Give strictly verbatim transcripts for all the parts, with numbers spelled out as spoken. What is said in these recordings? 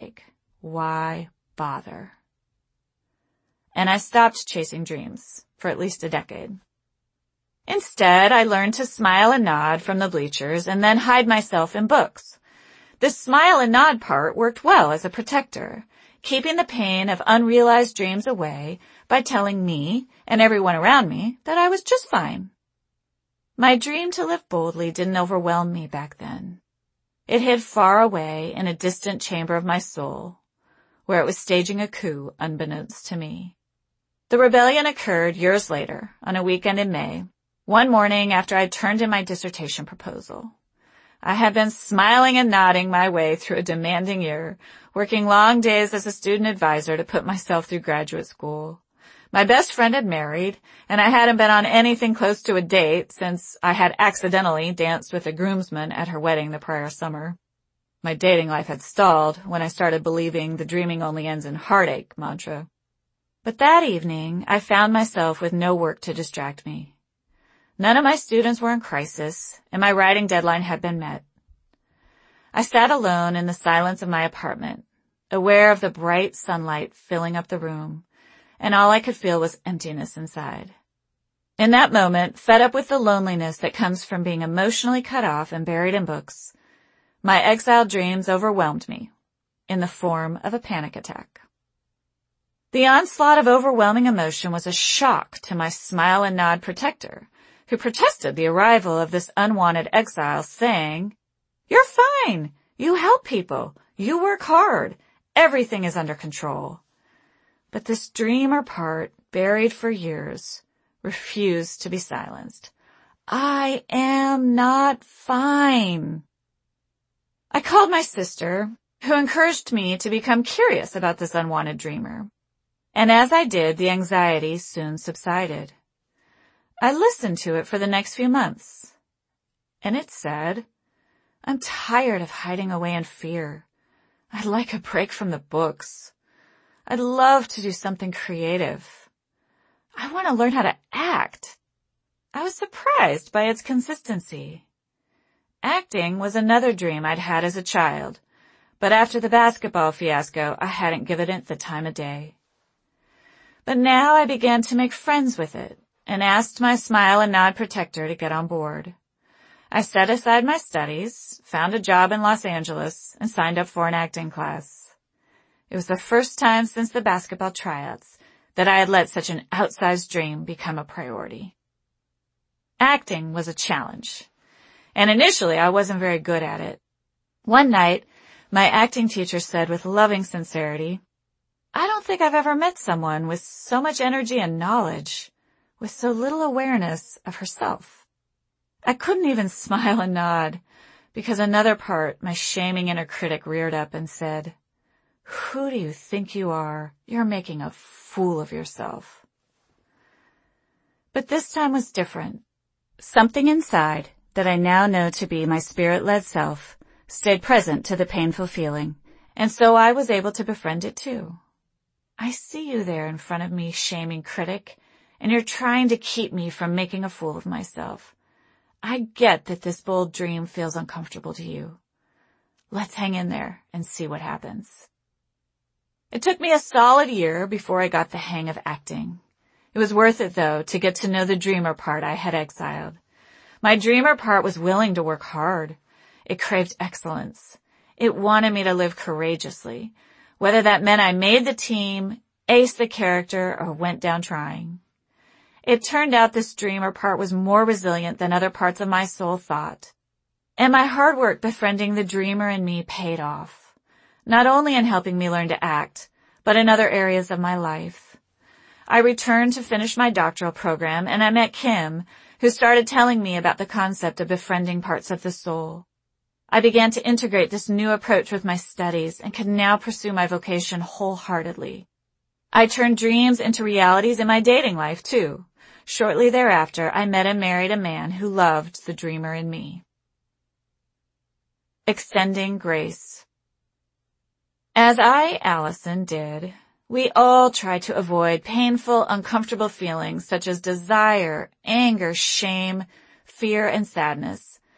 heartache. Why bother? And I stopped chasing dreams for at least a decade. Instead, I learned to smile and nod from the bleachers and then hide myself in books. This smile and nod part worked well as a protector, keeping the pain of unrealized dreams away by telling me and everyone around me that I was just fine. My dream to live boldly didn't overwhelm me back then. It hid far away in a distant chamber of my soul, where it was staging a coup unbeknownst to me. The rebellion occurred years later, on a weekend in May, one morning after I'd turned in my dissertation proposal. I had been smiling and nodding my way through a demanding year, working long days as a student advisor to put myself through graduate school. My best friend had married, and I hadn't been on anything close to a date since I had accidentally danced with a groomsman at her wedding the prior summer. My dating life had stalled when I started believing the dreaming only ends in heartache mantra. But that evening, I found myself with no work to distract me. None of my students were in crisis, and my writing deadline had been met. I sat alone in the silence of my apartment, aware of the bright sunlight filling up the room, and all I could feel was emptiness inside. In that moment, fed up with the loneliness that comes from being emotionally cut off and buried in books, my exiled dreams overwhelmed me in the form of a panic attack. The onslaught of overwhelming emotion was a shock to my smile and nod protector, who protested the arrival of this unwanted exile, saying, "You're fine. You help people. You work hard. Everything is under control." But this dreamer part, buried for years, refused to be silenced. I am not fine. I called my sister, who encouraged me to become curious about this unwanted dreamer. And as I did, the anxiety soon subsided. I listened to it for the next few months, and it said, "I'm tired of hiding away in fear. I'd like a break from the books. I'd love to do something creative. I want to learn how to act." I was surprised by its consistency. Acting was another dream I'd had as a child, but after the basketball fiasco, I hadn't given it the time of day. But now I began to make friends with it, and asked my smile and nod protector to get on board. I set aside my studies, found a job in Los Angeles, and signed up for an acting class. It was the first time since the basketball tryouts that I had let such an outsized dream become a priority. Acting was a challenge, and initially I wasn't very good at it. One night, my acting teacher said with loving sincerity, "I don't think I've ever met someone with so much energy and knowledge, with so little awareness of herself." I couldn't even smile and nod, because another part, my shaming inner critic, reared up and said, "Who do you think you are? You're making a fool of yourself." But this time was different. Something inside, that I now know to be my spirit-led self, stayed present to the painful feeling, and so I was able to befriend it too. "I see you there in front of me, shaming critic, and you're trying to keep me from making a fool of myself. I get that this bold dream feels uncomfortable to you. Let's hang in there and see what happens." It took me a solid year before I got the hang of acting. It was worth it, though, to get to know the dreamer part I had exiled. My dreamer part was willing to work hard. It craved excellence. It wanted me to live courageously, whether that meant I made the team, aced the character, or went down trying. It turned out this dreamer part was more resilient than other parts of my soul thought. And my hard work befriending the dreamer in me paid off, not only in helping me learn to act, but in other areas of my life. I returned to finish my doctoral program, and I met Kim, who started telling me about the concept of befriending parts of the soul. I began to integrate this new approach with my studies and could now pursue my vocation wholeheartedly. I turned dreams into realities in my dating life, too. Shortly thereafter, I met and married a man who loved the dreamer in me. Extending grace. As I, Allison, did, we all try to avoid painful, uncomfortable feelings such as desire, anger, shame, fear, and sadness.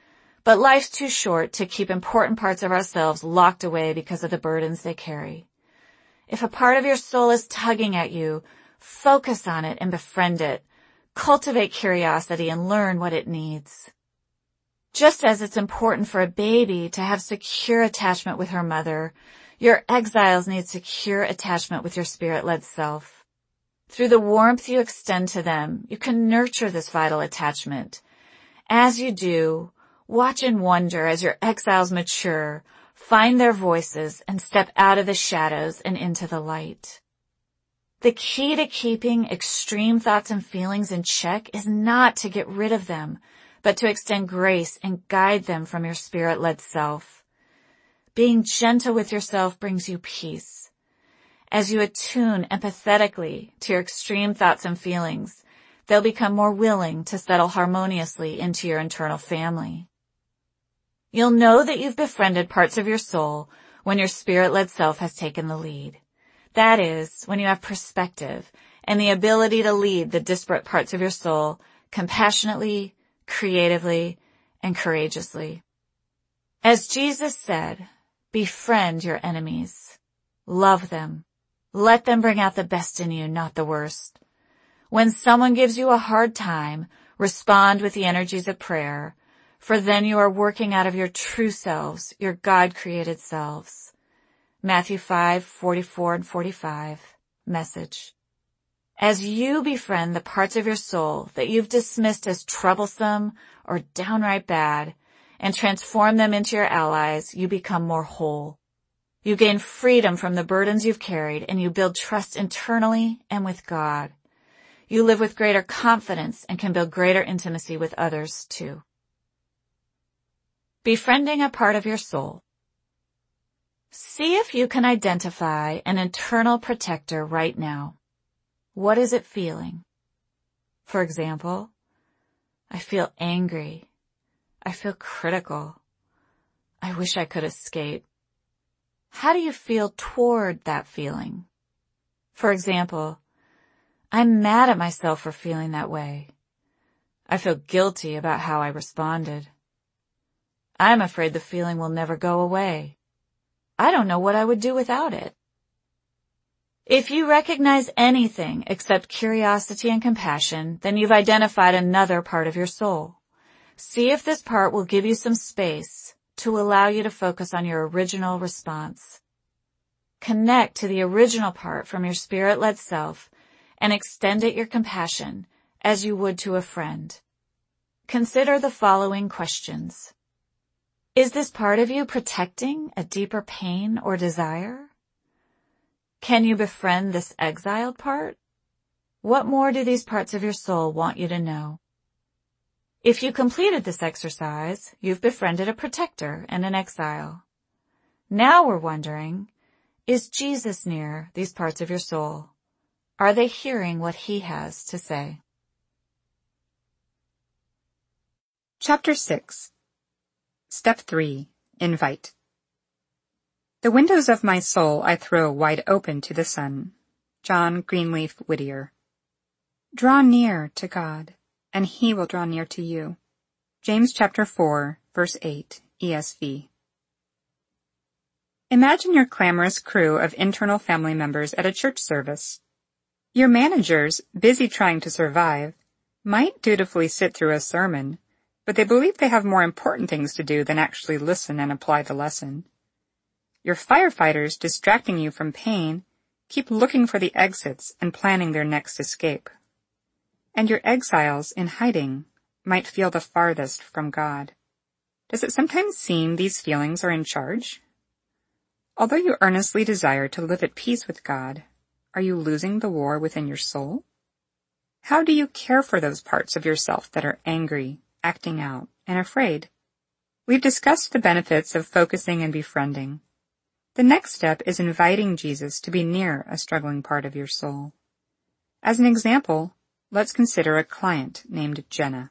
but life's too short to keep important parts of ourselves locked away because of the burdens they carry. If a part of your soul is tugging at you, focus on it and befriend it. Cultivate curiosity and learn what it needs. Just as it's important for a baby to have secure attachment with her mother, your exiles need secure attachment with your spirit-led self. Through the warmth you extend to them, you can nurture this vital attachment. As you do, watch and wonder as your exiles mature, find their voices, and step out of the shadows and into the light. The key to keeping extreme thoughts and feelings in check is not to get rid of them, but to extend grace and guide them from your spirit-led self. Being gentle with yourself brings you peace. As you attune empathetically to your extreme thoughts and feelings, they'll become more willing to settle harmoniously into your internal family. You'll know that you've befriended parts of your soul when your spirit-led self has taken the lead. That is, when you have perspective and the ability to lead the disparate parts of your soul compassionately, creatively, and courageously. As Jesus said, befriend your enemies. Love them. Let them bring out the best in you, not the worst. When someone gives you a hard time, respond with the energies of prayer, for then you are working out of your true selves, your God-created selves. Matthew five, forty-four and forty-five, Message. As you befriend the parts of your soul that you've dismissed as troublesome or downright bad and transform them into your allies, you become more whole. You gain freedom from the burdens you've carried and you build trust internally and with God. You live with greater confidence and can build greater intimacy with others too. Befriending a part of your soul. See if you can identify an internal protector right now. What is it feeling? For example, I feel angry. I feel critical. I wish I could escape. How do you feel toward that feeling? For example, I'm mad at myself for feeling that way. I feel guilty about how I responded. I'm afraid the feeling will never go away. I don't know what I would do without it. If you recognize anything except curiosity and compassion, then you've identified another part of your soul. See if this part will give you some space to allow you to focus on your original response. Connect to the original part from your spirit-led self and extend it your compassion as you would to a friend. Consider the following questions. Is this part of you protecting a deeper pain or desire? Can you befriend this exiled part? What more do these parts of your soul want you to know? If you completed this exercise, you've befriended a protector and an exile. Now we're wondering, is Jesus near these parts of your soul? Are they hearing what he has to say? Chapter six. Step three. Invite. The windows of my soul I throw wide open to the sun. John Greenleaf Whittier. Draw near to God, and he will draw near to you. James chapter four, verse eight, E S V. Imagine your clamorous crew of internal family members at a church service. Your managers, busy trying to survive, might dutifully sit through a sermon, but they believe they have more important things to do than actually listen and apply the lesson. Your firefighters, distracting you from pain, keep looking for the exits and planning their next escape. And your exiles, in hiding, might feel the farthest from God. Does it sometimes seem these feelings are in charge? Although you earnestly desire to live at peace with God, are you losing the war within your soul? How do you care for those parts of yourself that are angry, acting out, and afraid? We've discussed the benefits of focusing and befriending. The next step is inviting Jesus to be near a struggling part of your soul. As an example, let's consider a client named Jenna.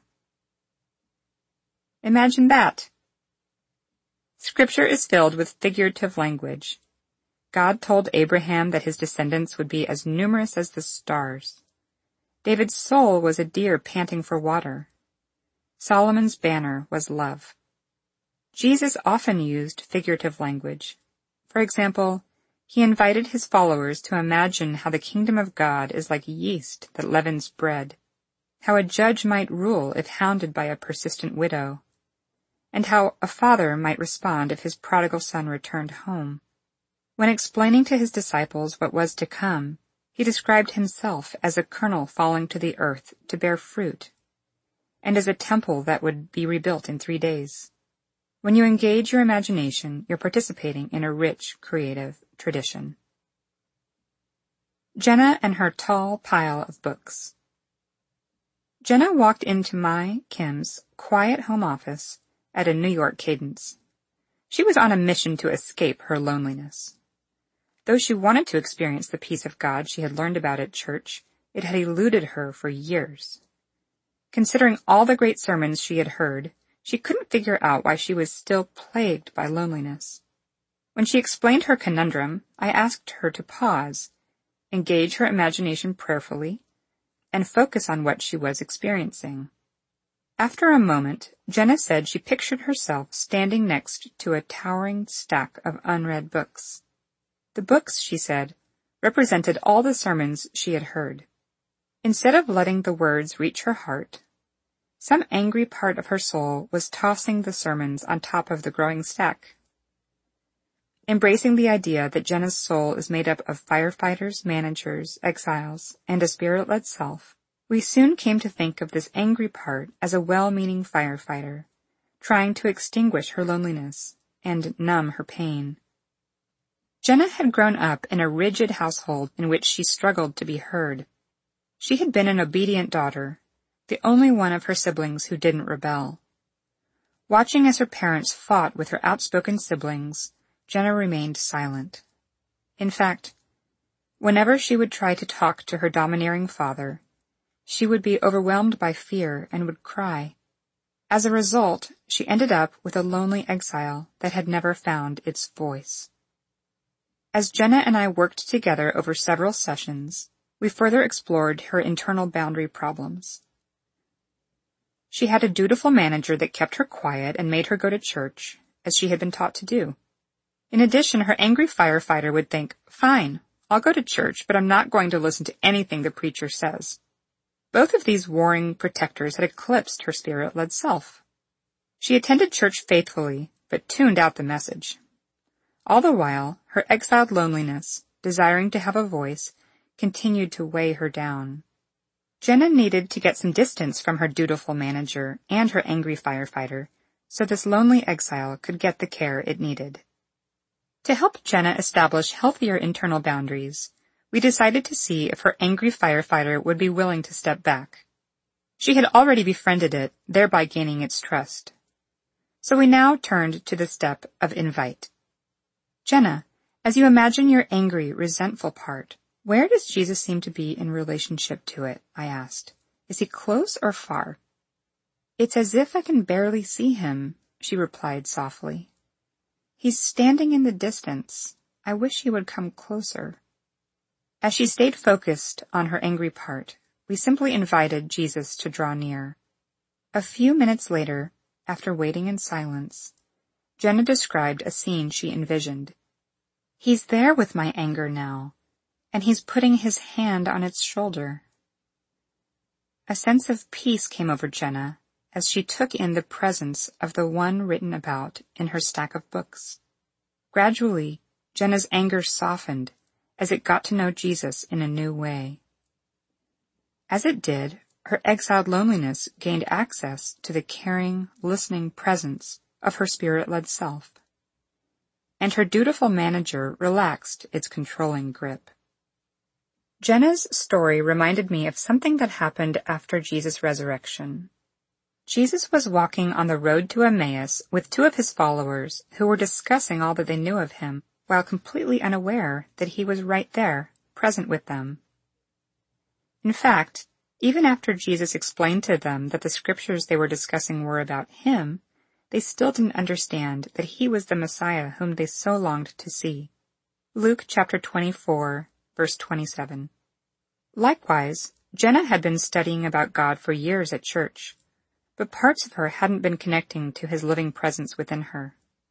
Imagine that. Scripture is filled with figurative language. God told Abraham that his descendants would be as numerous as the stars. David's soul was a deer panting for water. Solomon's banner was love. Jesus often used figurative language. For example, he invited his followers to imagine how the kingdom of God is like yeast that leavens bread, how a judge might rule if hounded by a persistent widow, and how a father might respond if his prodigal son returned home. When explaining to his disciples what was to come, he described himself as a kernel falling to the earth to bear fruit, and as a temple that would be rebuilt in three days. When you engage your imagination, you're participating in a rich, creative tradition. Jenna and her tall pile of books. Jenna walked into my, Kim's, quiet home office at a New York cadence. She was on a mission to escape her loneliness. Though she wanted to experience the peace of God she had learned about at church, it had eluded her for years. Considering all the great sermons she had heard, she couldn't figure out why she was still plagued by loneliness. When she explained her conundrum, I asked her to pause, engage her imagination prayerfully, and focus on what she was experiencing. After a moment, Jenna said she pictured herself standing next to a towering stack of unread books. The books, she said, represented all the sermons she had heard. Instead of letting the words reach her heart, some angry part of her soul was tossing the sermons on top of the growing stack. Embracing the idea that Jenna's soul is made up of firefighters, managers, exiles, and a spirit-led self, we soon came to think of this angry part as a well-meaning firefighter, trying to extinguish her loneliness and numb her pain. Jenna had grown up in a rigid household in which she struggled to be heard. She had been an obedient daughter, the only one of her siblings who didn't rebel. Watching as her parents fought with her outspoken siblings, Jenna remained silent. In fact, whenever she would try to talk to her domineering father, she would be overwhelmed by fear and would cry. As a result, she ended up with a lonely exile that had never found its voice. As Jenna and I worked together over several sessions, we further explored her internal boundary problems. She had a dutiful manager that kept her quiet and made her go to church, as she had been taught to do. In addition, her angry firefighter would think, "Fine, I'll go to church, but I'm not going to listen to anything the preacher says." Both of these warring protectors had eclipsed her spirit-led self. She attended church faithfully, but tuned out the message. All the while, her exiled loneliness, desiring to have a voice, continued to weigh her down. Jenna needed to get some distance from her dutiful manager and her angry firefighter, so this lonely exile could get the care it needed. To help Jenna establish healthier internal boundaries, we decided to see if her angry firefighter would be willing to step back. She had already befriended it, thereby gaining its trust. So we now turned to the step of invite. Jenna, as you imagine your angry, resentful part, where does Jesus seem to be in relationship to it? I asked. Is he close or far? It's as if I can barely see him, she replied softly. He's standing in the distance. I wish he would come closer. As she stayed focused on her angry part, we simply invited Jesus to draw near. A few minutes later, after waiting in silence, Jenna described a scene she envisioned. He's there with my anger now, and he's putting his hand on its shoulder. A sense of peace came over Jenna as she took in the presence of the one written about in her stack of books. Gradually, Jenna's anger softened as it got to know Jesus in a new way. As it did, her exiled loneliness gained access to the caring, listening presence of her spirit-led self. And her dutiful manager relaxed its controlling grip. Jenna's story reminded me of something that happened after Jesus' resurrection. Jesus was walking on the road to Emmaus with two of his followers who were discussing all that they knew of him, while completely unaware that he was right there, present with them. In fact, even after Jesus explained to them that the scriptures they were discussing were about him, they still didn't understand that he was the Messiah whom they so longed to see. Luke chapter twenty-four, verse twenty-seven. Likewise, Jenna had been studying about God for years at church, but parts of her hadn't been connecting to his living presence within her.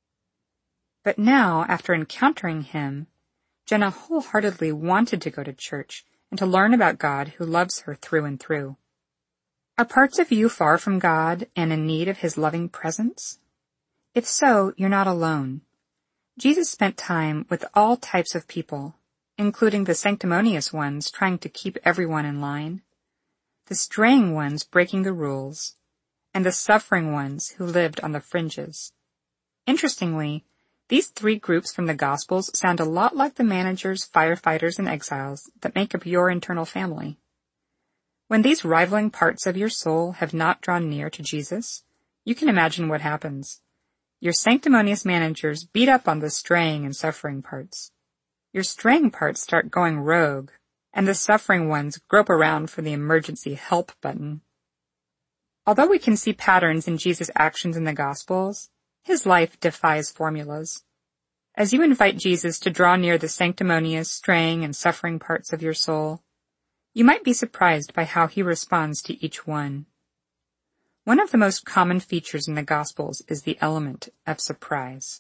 But now, after encountering him, Jenna wholeheartedly wanted to go to church and to learn about God who loves her through and through. Are parts of you far from God and in need of his loving presence? If so, you're not alone. Jesus spent time with all types of people, including the sanctimonious ones trying to keep everyone in line, the straying ones breaking the rules, and the suffering ones who lived on the fringes. Interestingly, these three groups from the Gospels sound a lot like the managers, firefighters, and exiles that make up your internal family. When these rivaling parts of your soul have not drawn near to Jesus, you can imagine what happens. Your sanctimonious managers beat up on the straying and suffering parts. Your straying parts start going rogue, and the suffering ones grope around for the emergency help button. Although we can see patterns in Jesus' actions in the Gospels, his life defies formulas. As you invite Jesus to draw near the sanctimonious, straying, and suffering parts of your soul, you might be surprised by how he responds to each one. One of the most common features in the Gospels is the element of surprise.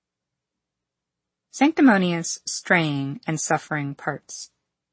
Sanctimonious, straying, and suffering parts.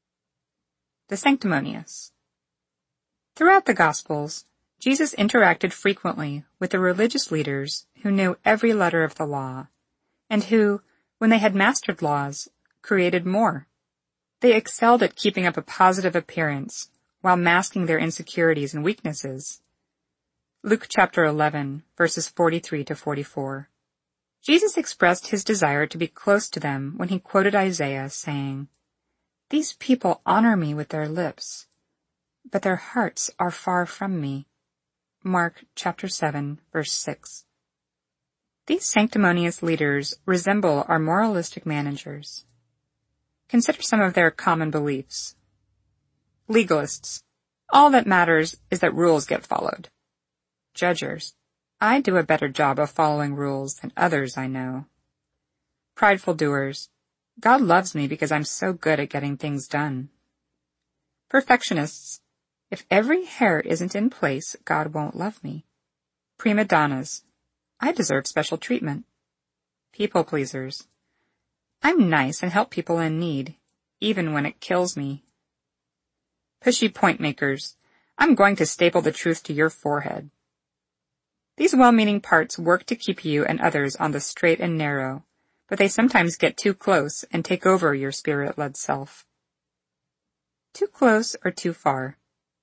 The sanctimonious. Throughout the Gospels, Jesus interacted frequently with the religious leaders who knew every letter of the law, and who, when they had mastered laws, created more. They excelled at keeping up a positive appearance while masking their insecurities and weaknesses. Luke chapter eleven, verses forty-three to forty-four. Jesus expressed his desire to be close to them when he quoted Isaiah, saying, "These people honor me with their lips, but their hearts are far from me." Mark chapter seven, verse six. These sanctimonious leaders resemble our moralistic managers. Consider some of their common beliefs. Legalists. All that matters is that rules get followed. Judgers. I do a better job of following rules than others I know. Prideful doers. God loves me because I'm so good at getting things done. Perfectionists. If every hair isn't in place, God won't love me. Prima donnas. I deserve special treatment. People pleasers. I'm nice and help people in need, even when it kills me. Pushy point makers. I'm going to staple the truth to your forehead. These well-meaning parts work to keep you and others on the straight and narrow, but they sometimes get too close and take over your spirit-led self. Too close or too far.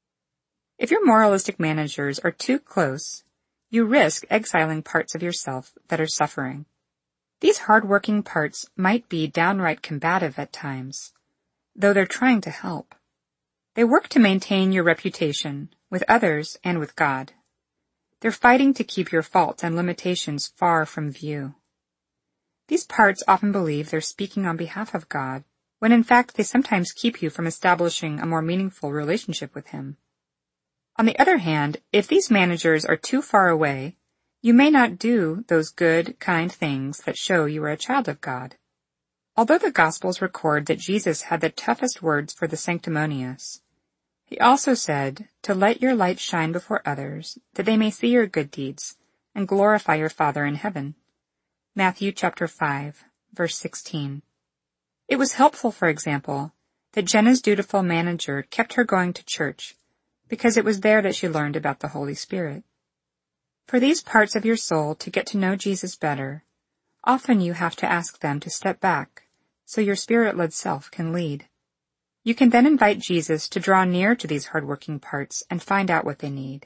If your moralistic managers are too close, you risk exiling parts of yourself that are suffering. These hard-working parts might be downright combative at times, though they're trying to help. They work to maintain your reputation with others and with God. They're fighting to keep your faults and limitations far from view. These parts often believe they're speaking on behalf of God, when in fact they sometimes keep you from establishing a more meaningful relationship with Him. On the other hand, if these managers are too far away, you may not do those good, kind things that show you are a child of God. Although the Gospels record that Jesus had the toughest words for the sanctimonious, he also said to let your light shine before others, that they may see your good deeds and glorify your Father in heaven. Matthew chapter five, verse sixteen. It was helpful, for example, that Jenna's dutiful manager kept her going to church, because it was there that she learned about the Holy Spirit. For these parts of your soul to get to know Jesus better, often you have to ask them to step back so your spirit-led self can lead. You can then invite Jesus to draw near to these hard-working parts and find out what they need.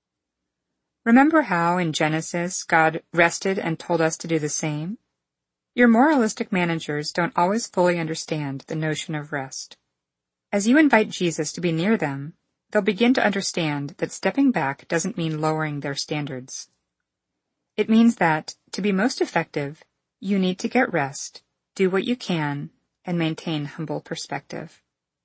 Remember how in Genesis God rested and told us to do the same? Your moralistic managers don't always fully understand the notion of rest. As you invite Jesus to be near them, they'll begin to understand that stepping back doesn't mean lowering their standards. It means that, to be most effective, you need to get rest, do what you can, and maintain humble perspective.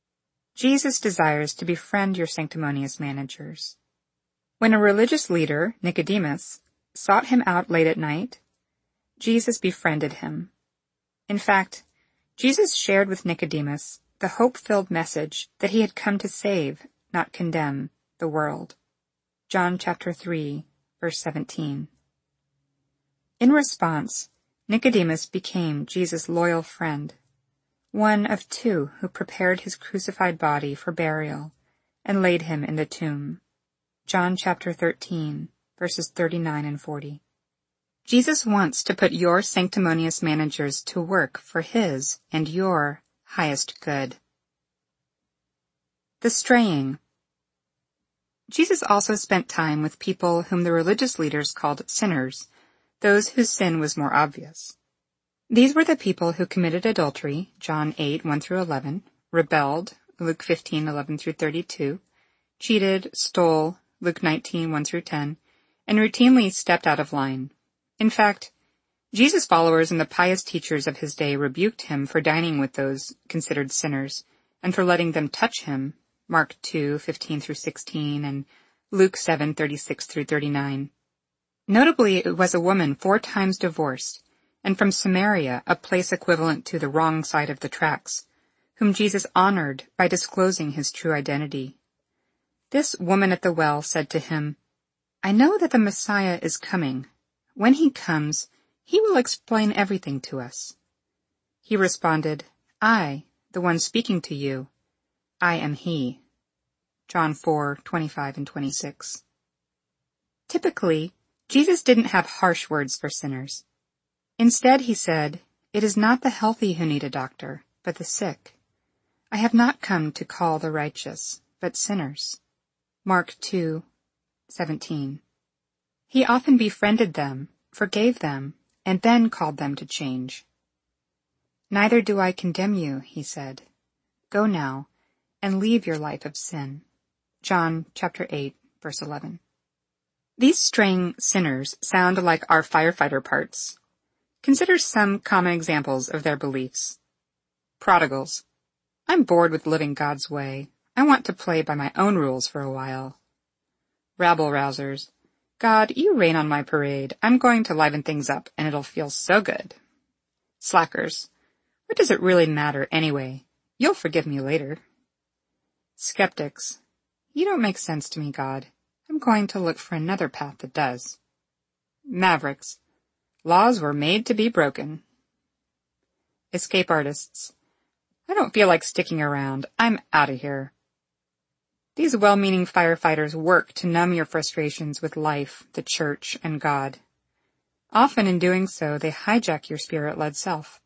Jesus desires to befriend your sanctimonious managers. When a religious leader, Nicodemus, sought him out late at night, Jesus befriended him. In fact, Jesus shared with Nicodemus the hope-filled message that he had come to save, not condemn, the world. John chapter three, verse seventeen. In response, Nicodemus became Jesus' loyal friend, one of two who prepared his crucified body for burial and laid him in the tomb. John chapter thirteen, verses thirty-nine and forty. Jesus wants to put your sanctimonious managers to work for his and your highest good. The straying. Jesus also spent time with people whom the religious leaders called sinners, those whose sin was more obvious. These were the people who committed adultery, John eight, one through eleven, rebelled, Luke fifteen, eleven through thirty-two, cheated, stole, Luke nineteen, one through ten, and routinely stepped out of line. In fact, Jesus' followers and the pious teachers of his day rebuked him for dining with those considered sinners and for letting them touch him, Mark two, fifteen through sixteen, and Luke seven, thirty-six through thirty-nine. Notably, it was a woman four times divorced, and from Samaria, a place equivalent to the wrong side of the tracks, whom Jesus honored by disclosing his true identity. This woman at the well said to him, "I know that the Messiah is coming. When he comes, he will explain everything to us." He responded, "I, the one speaking to you, I am he." John four, twenty-five and twenty-six. Typically, Jesus didn't have harsh words for sinners. Instead, he said, "It is not the healthy who need a doctor, but the sick. I have not come to call the righteous, but sinners." Mark two, seventeen. He often befriended them, forgave them, and then called them to change. "Neither do I condemn you," he said. "Go now, and leave your life of sin." John chapter eight, verse eleven. These straying sinners sound like our firefighter parts. Consider some common examples of their beliefs. Prodigals. I'm bored with living God's way. I want to play by my own rules for a while. Rabble-rousers. God, you rain on my parade. I'm going to liven things up, and it'll feel so good. Slackers. What does it really matter anyway? You'll forgive me later. Skeptics. You don't make sense to me, God. I'm going to look for another path that does. Mavericks. Laws were made to be broken. Escape artists. I don't feel like sticking around. I'm out of here. These well-meaning firefighters work to numb your frustrations with life, the church, and God. Often in doing so, they hijack your spirit-led self.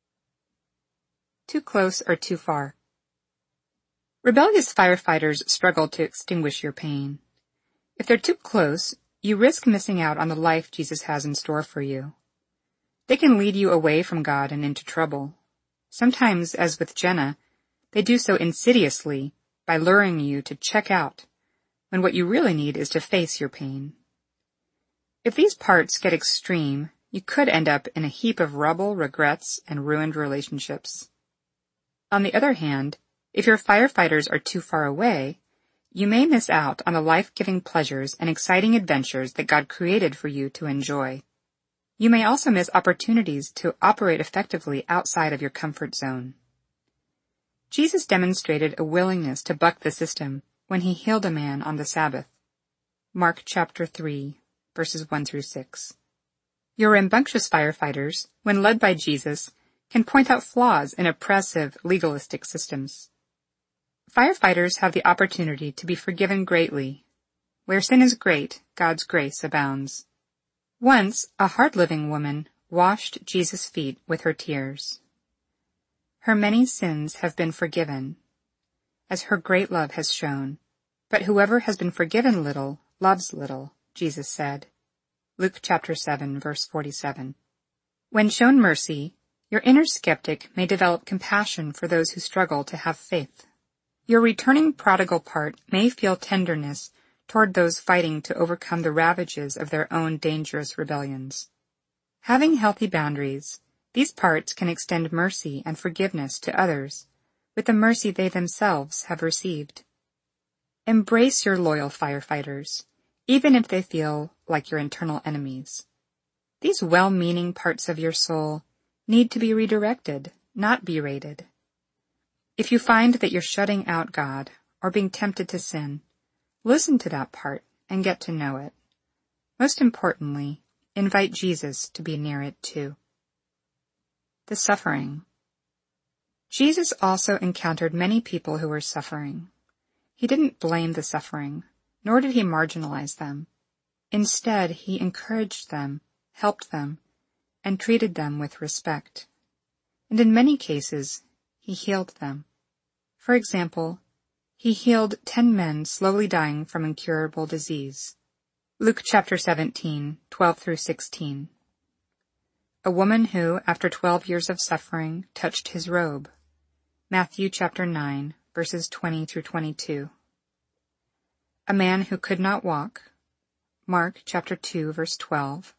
Too close or too far. Rebellious firefighters struggle to extinguish your pain. If they're too close, you risk missing out on the life Jesus has in store for you. They can lead you away from God and into trouble. Sometimes, as with Jenna, they do so insidiously by luring you to check out, when what you really need is to face your pain. If these parts get extreme, you could end up in a heap of rubble, regrets, and ruined relationships. On the other hand, if your firefighters are too far away, you may miss out on the life-giving pleasures and exciting adventures that God created for you to enjoy. You may also miss opportunities to operate effectively outside of your comfort zone. Jesus demonstrated a willingness to buck the system when he healed a man on the Sabbath. Mark chapter three, verses one through six. Your rambunctious firefighters, when led by Jesus, can point out flaws in oppressive, legalistic systems. Firefighters have the opportunity to be forgiven greatly. Where sin is great, God's grace abounds. Once, a hard-living woman washed Jesus' feet with her tears. Her many sins have been forgiven, as her great love has shown. But whoever has been forgiven little, loves little, Jesus said. Luke chapter seven, verse forty-seven. When shown mercy, your inner skeptic may develop compassion for those who struggle to have faith. Your returning prodigal part may feel tenderness toward those fighting to overcome the ravages of their own dangerous rebellions. Having healthy boundaries, these parts can extend mercy and forgiveness to others with the mercy they themselves have received. Embrace your loyal firefighters, even if they feel like your internal enemies. These well-meaning parts of your soul need to be redirected, not berated. If you find that you're shutting out God or being tempted to sin, listen to that part and get to know it. Most importantly, invite Jesus to be near it too. The suffering. Jesus also encountered many people who were suffering. He didn't blame the suffering, nor did he marginalize them. Instead, he encouraged them, helped them, and treated them with respect. And in many cases, he healed them. For example, he healed ten men slowly dying from incurable disease. Luke chapter seventeen, twelve through sixteen. A woman who, after twelve years of suffering, touched his robe. Matthew chapter nine, verses twenty through twenty-two. A man who could not walk. Mark chapter two, verse twelve.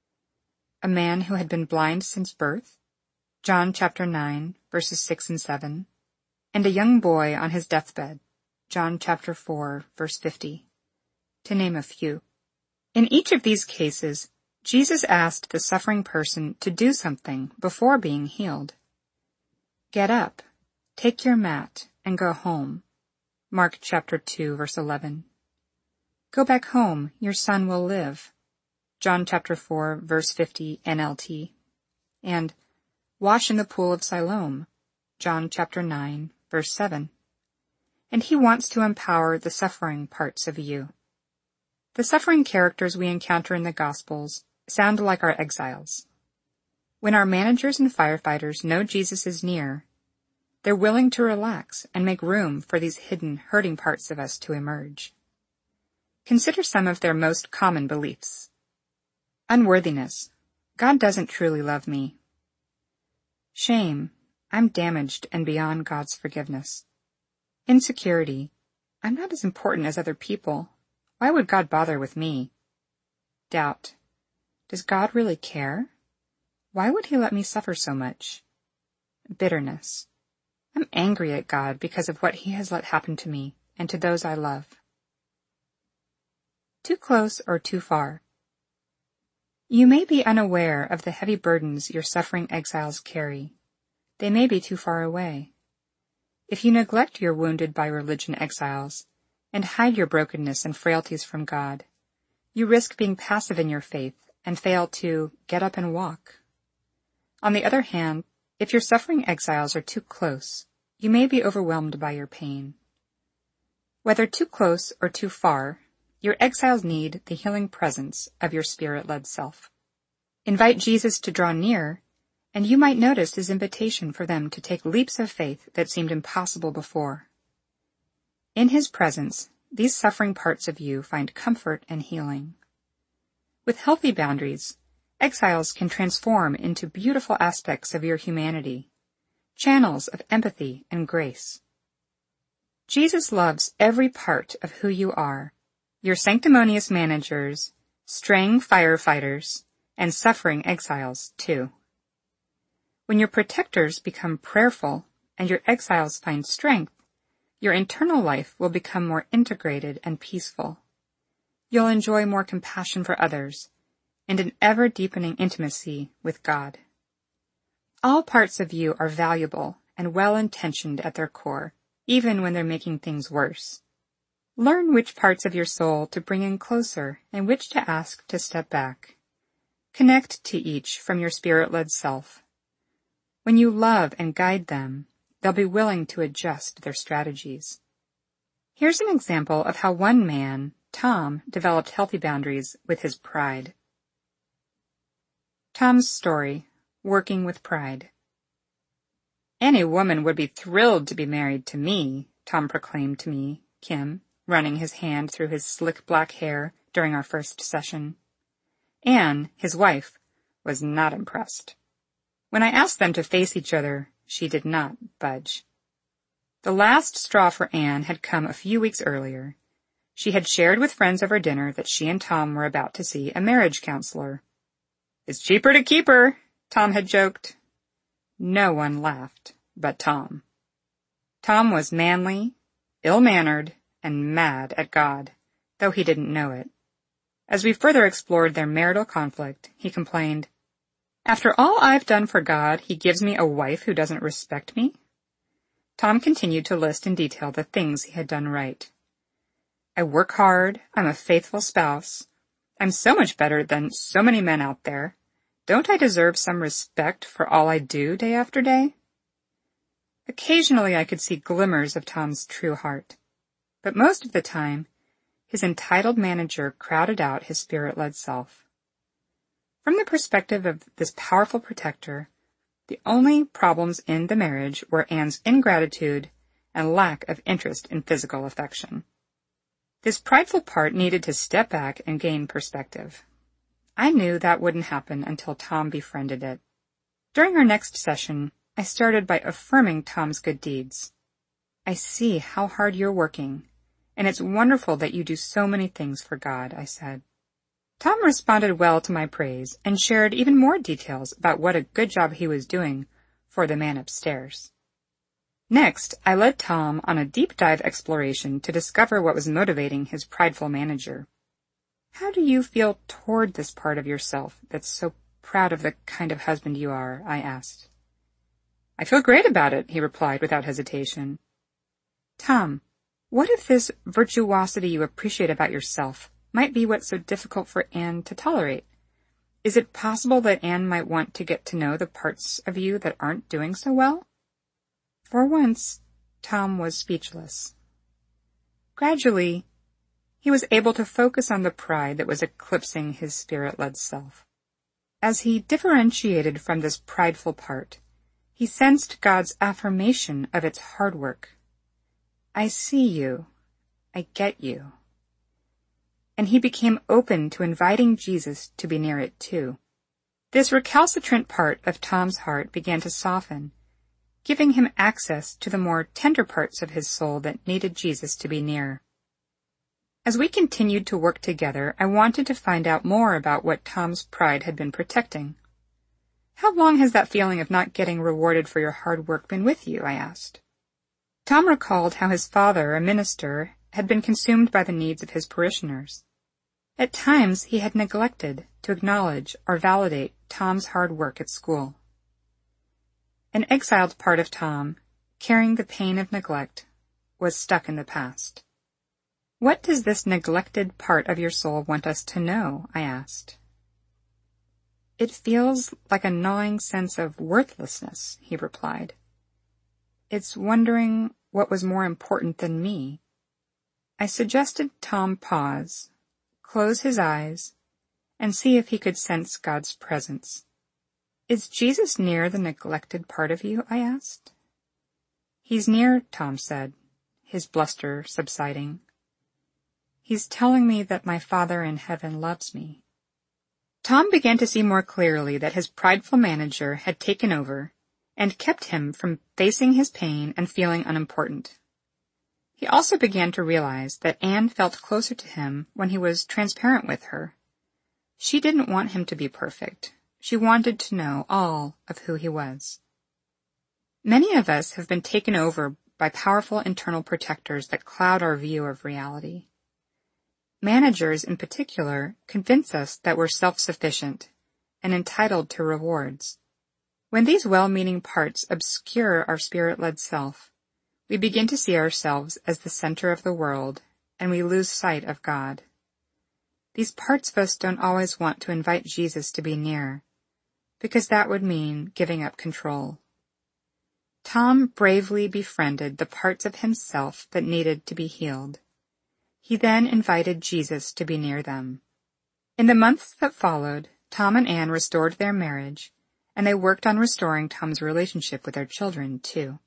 A man who had been blind since birth. John chapter nine, verses six and seven. And a young boy on his deathbed. John chapter four, verse fifty. To name a few. In each of these cases, Jesus asked the suffering person to do something before being healed. Get up, take your mat, and go home. Mark chapter two, verse eleven. Go back home, your son will live. John chapter four, verse fifty, N L T. And wash in the pool of Siloam. John chapter nine, verse seven. And he wants to empower the suffering parts of you. The suffering characters we encounter in the Gospels sound like our exiles. When our managers and firefighters know Jesus is near, they're willing to relax and make room for these hidden, hurting parts of us to emerge. Consider some of their most common beliefs. Unworthiness. God doesn't truly love me. Shame. I'm damaged and beyond God's forgiveness. Insecurity. I'm not as important as other people. Why would God bother with me? Doubt. Does God really care? Why would he let me suffer so much? Bitterness. I'm angry at God because of what he has let happen to me and to those I love. Too close or too far. You may be unaware of the heavy burdens your suffering exiles carry. They may be too far away. If you neglect your wounded by religion exiles and hide your brokenness and frailties from God, you risk being passive in your faith and fail to get up and walk. On the other hand, if your suffering exiles are too close, you may be overwhelmed by your pain. Whether too close or too far, your exiles need the healing presence of your spirit-led self. Invite Jesus to draw near, and you might notice his invitation for them to take leaps of faith that seemed impossible before. In his presence, these suffering parts of you find comfort and healing. With healthy boundaries, exiles can transform into beautiful aspects of your humanity, channels of empathy and grace. Jesus loves every part of who you are, your sanctimonious managers, straying firefighters, and suffering exiles too. When your protectors become prayerful and your exiles find strength, your internal life will become more integrated and peaceful. You'll enjoy more compassion for others and an ever-deepening intimacy with God. All parts of you are valuable and well-intentioned at their core, even when they're making things worse. Learn which parts of your soul to bring in closer and which to ask to step back. Connect to each from your spirit-led self. When you love and guide them, they'll be willing to adjust their strategies. Here's an example of how one man, Tom, developed healthy boundaries with his pride. Tom's story, working with pride. Any woman would be thrilled to be married to me, Tom proclaimed to me, Kim, running his hand through his slick black hair during our first session. Anne, his wife, was not impressed. When I asked them to face each other, she did not budge. The last straw for Anne had come a few weeks earlier. She had shared with friends over dinner that she and Tom were about to see a marriage counselor. "It's cheaper to keep her," Tom had joked. No one laughed but Tom. Tom was manly, ill-mannered, and mad at God, though he didn't know it. As we further explored their marital conflict, he complained, "After all I've done for God, he gives me a wife who doesn't respect me?" Tom continued to list in detail the things he had done right. I work hard. I'm a faithful spouse. I'm so much better than so many men out there. Don't I deserve some respect for all I do day after day? Occasionally I could see glimmers of Tom's true heart, but most of the time, his entitled manager crowded out his spirit-led self. From the perspective of this powerful protector, the only problems in the marriage were Anne's ingratitude and lack of interest in physical affection. This prideful part needed to step back and gain perspective. I knew that wouldn't happen until Tom befriended it. During our next session, I started by affirming Tom's good deeds. I see how hard you're working, and it's wonderful that you do so many things for God, I said. Tom responded well to my praise and shared even more details about what a good job he was doing for the man upstairs. Next, I led Tom on a deep dive exploration to discover what was motivating his prideful manager. How do you feel toward this part of yourself that's so proud of the kind of husband you are? I asked. I feel great about it, he replied without hesitation. Tom, what if this virtuosity you appreciate about yourself might be what's so difficult for Anne to tolerate? Is it possible that Anne might want to get to know the parts of you that aren't doing so well? For once, Tom was speechless. Gradually, he was able to focus on the pride that was eclipsing his spirit-led self. As he differentiated from this prideful part, he sensed God's affirmation of its hard work. I see you. I get you. And he became open to inviting Jesus to be near it too. This recalcitrant part of Tom's heart began to soften, giving him access to the more tender parts of his soul that needed Jesus to be near. As we continued to work together, I wanted to find out more about what Tom's pride had been protecting. How long has that feeling of not getting rewarded for your hard work been with you? I asked. Tom recalled how his father, a minister, had been consumed by the needs of his parishioners. At times, he had neglected to acknowledge or validate Tom's hard work at school. An exiled part of Tom, carrying the pain of neglect, was stuck in the past. What does this neglected part of your soul want us to know? I asked. It feels like a gnawing sense of worthlessness, he replied. It's wondering what was more important than me. I suggested Tom pause, close his eyes, and see if he could sense God's presence. Is Jesus near the neglected part of you? I asked. He's near, Tom said, his bluster subsiding. He's telling me that my Father in heaven loves me. Tom began to see more clearly that his prideful manager had taken over and kept him from facing his pain and feeling unimportant. He also began to realize that Anne felt closer to him when he was transparent with her. She didn't want him to be perfect. She wanted to know all of who he was. Many of us have been taken over by powerful internal protectors that cloud our view of reality. Managers, in particular, convince us that we're self-sufficient and entitled to rewards. When these well-meaning parts obscure our spirit-led self, we begin to see ourselves as the center of the world, and we lose sight of God. These parts of us don't always want to invite Jesus to be near, because that would mean giving up control. Tom bravely befriended the parts of himself that needed to be healed. He then invited Jesus to be near them. In the months that followed, Tom and Anne restored their marriage, and they worked on restoring Tom's relationship with their children, too.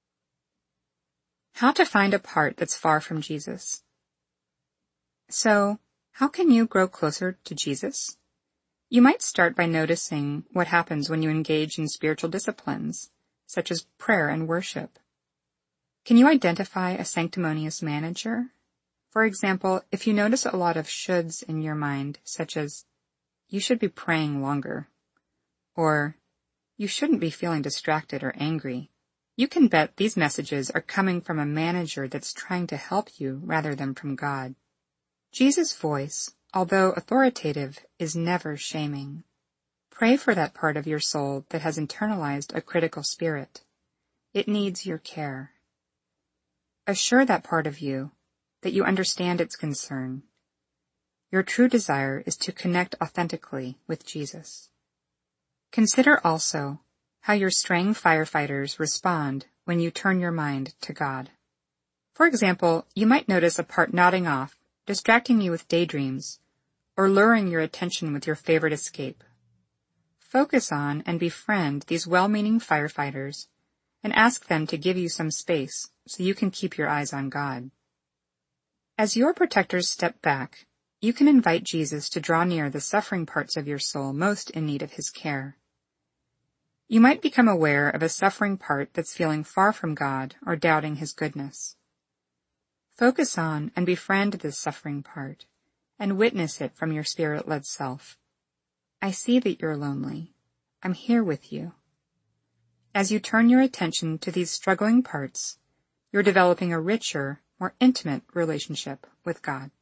How to find a part that's far from Jesus. So, how can you grow closer to Jesus? You might start by noticing what happens when you engage in spiritual disciplines, such as prayer and worship. Can you identify a sanctimonious manager? For example, if you notice a lot of shoulds in your mind, such as, you should be praying longer, or you shouldn't be feeling distracted or angry, you can bet these messages are coming from a manager that's trying to help you rather than from God. Jesus' voice, although authoritative, is never shaming. Pray for that part of your soul that has internalized a critical spirit. It needs your care. Assure that part of you that you understand its concern. Your true desire is to connect authentically with Jesus. Consider also how your straying firefighters respond when you turn your mind to God. For example, you might notice a part nodding off, distracting you with daydreams, or luring your attention with your favorite escape. Focus on and befriend these well-meaning firefighters and ask them to give you some space so you can keep your eyes on God. As your protectors step back, you can invite Jesus to draw near the suffering parts of your soul most in need of his care. You might become aware of a suffering part that's feeling far from God or doubting his goodness. Focus on and befriend this suffering part and witness it from your spirit-led self. I see that you're lonely. I'm here with you. As you turn your attention to these struggling parts, you're developing a richer, more intimate relationship with God.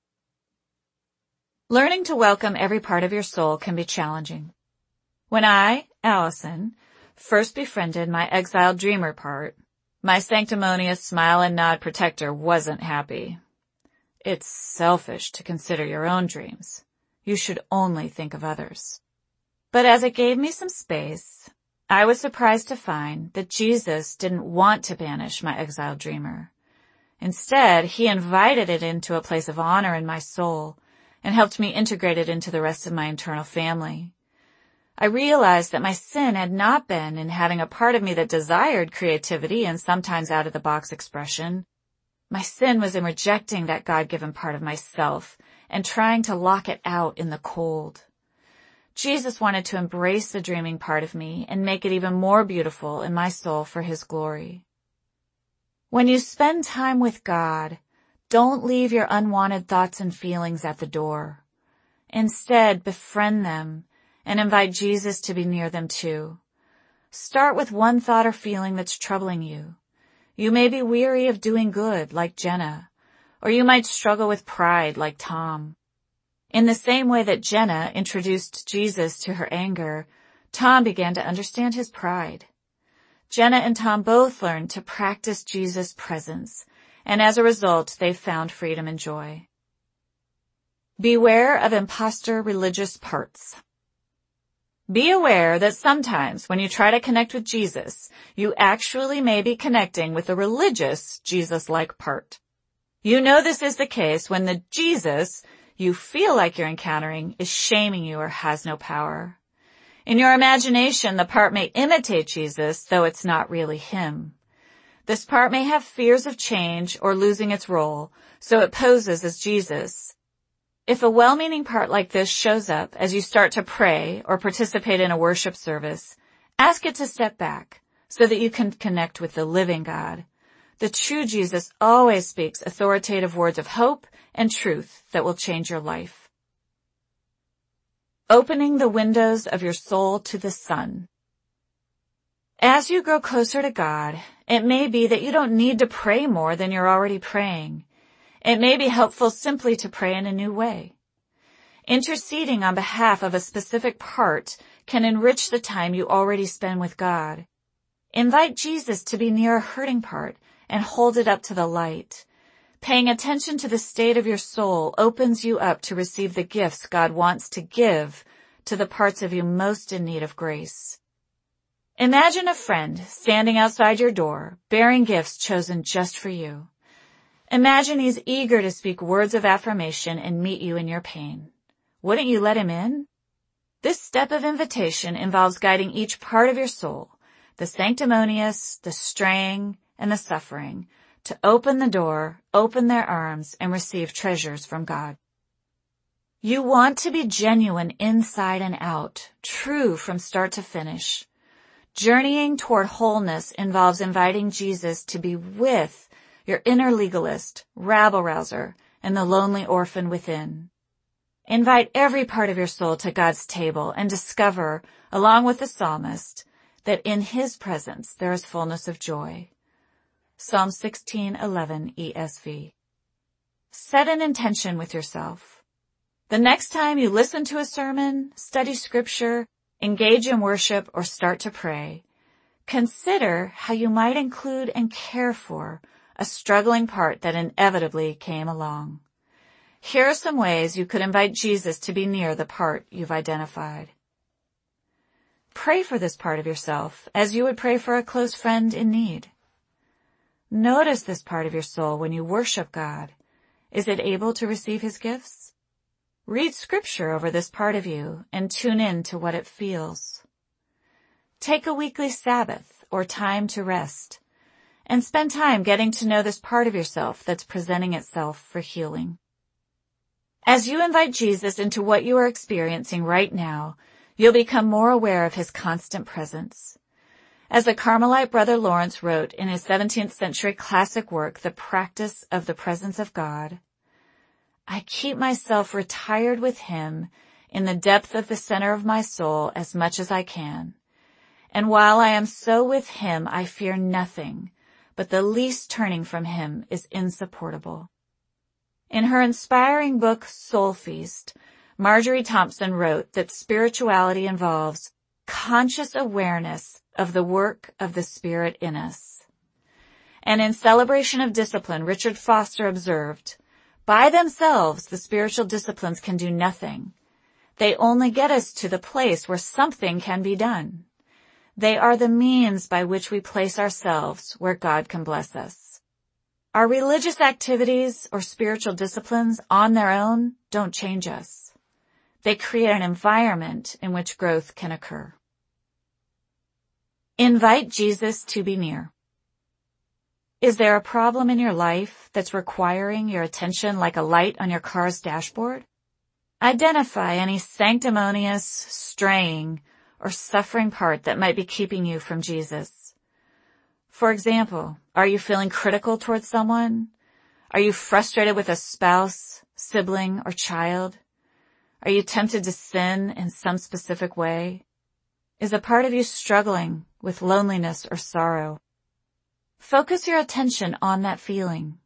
Learning to welcome every part of your soul can be challenging. When I, Allison, first befriended my exiled dreamer part, my sanctimonious smile and nod protector wasn't happy. It's selfish to consider your own dreams. You should only think of others. But as it gave me some space, I was surprised to find that Jesus didn't want to banish my exiled dreamer. Instead, he invited it into a place of honor in my soul and helped me integrate it into the rest of my internal family. I realized that my sin had not been in having a part of me that desired creativity and sometimes out-of-the-box expression. My sin was in rejecting that God-given part of myself and trying to lock it out in the cold. Jesus wanted to embrace the dreaming part of me and make it even more beautiful in my soul for his glory. When you spend time with God, don't leave your unwanted thoughts and feelings at the door. Instead, befriend them and invite Jesus to be near them too. Start with one thought or feeling that's troubling you. You may be weary of doing good, like Jenna, or you might struggle with pride, like Tom. In the same way that Jenna introduced Jesus to her anger, Tom began to understand his pride. Jenna and Tom both learned to practice Jesus' presence, and as a result, they found freedom and joy. Beware of imposter religious parts. Be aware that sometimes when you try to connect with Jesus, you actually may be connecting with a religious Jesus-like part. You know this is the case when the Jesus you feel like you're encountering is shaming you or has no power. In your imagination, the part may imitate Jesus, though it's not really him. This part may have fears of change or losing its role, so it poses as Jesus. If a well-meaning part like this shows up as you start to pray or participate in a worship service, ask it to step back so that you can connect with the living God. The true Jesus always speaks authoritative words of hope and truth that will change your life. Opening the windows of your soul to the sun. As you grow closer to God, it may be that you don't need to pray more than you're already praying. It may be helpful simply to pray in a new way. Interceding on behalf of a specific part can enrich the time you already spend with God. Invite Jesus to be near a hurting part and hold it up to the light. Paying attention to the state of your soul opens you up to receive the gifts God wants to give to the parts of you most in need of grace. Imagine a friend standing outside your door, bearing gifts chosen just for you. Imagine he's eager to speak words of affirmation and meet you in your pain. Wouldn't you let him in? This step of invitation involves guiding each part of your soul, the sanctimonious, the straying, and the suffering, to open the door, open their arms, and receive treasures from God. You want to be genuine inside and out, true from start to finish. Journeying toward wholeness involves inviting Jesus to be with your inner legalist, rabble-rouser, and the lonely orphan within. Invite every part of your soul to God's table and discover, along with the psalmist, that in his presence there is fullness of joy. Psalm sixteen eleven E S V. Set an intention with yourself. The next time you listen to a sermon, study scripture, engage in worship, or start to pray, consider how you might include and care for a struggling part that inevitably came along. Here are some ways you could invite Jesus to be near the part you've identified. Pray for this part of yourself as you would pray for a close friend in need. Notice this part of your soul when you worship God. Is it able to receive His gifts? Read scripture over this part of you and tune in to what it feels. Take a weekly Sabbath or time to rest and spend time getting to know this part of yourself that's presenting itself for healing. As you invite Jesus into what you are experiencing right now, you'll become more aware of His constant presence. As the Carmelite Brother Lawrence wrote in his seventeenth century classic work, The Practice of the Presence of God, I keep myself retired with Him in the depth of the center of my soul as much as I can. And while I am so with Him, I fear nothing, but the least turning from Him is insupportable. In her inspiring book, Soul Feast, Marjorie Thompson wrote that spirituality involves conscious awareness of the work of the Spirit in us. And in Celebration of Discipline, Richard Foster observed, by themselves, the spiritual disciplines can do nothing. They only get us to the place where something can be done. They are the means by which we place ourselves where God can bless us. Our religious activities or spiritual disciplines on their own don't change us. They create an environment in which growth can occur. Invite Jesus to be near. Is there a problem in your life that's requiring your attention like a light on your car's dashboard? Identify any sanctimonious, straying, or suffering part that might be keeping you from Jesus. For example, are you feeling critical towards someone? Are you frustrated with a spouse, sibling, or child? Are you tempted to sin in some specific way? Is a part of you struggling with loneliness or sorrow? Focus your attention on that feeling.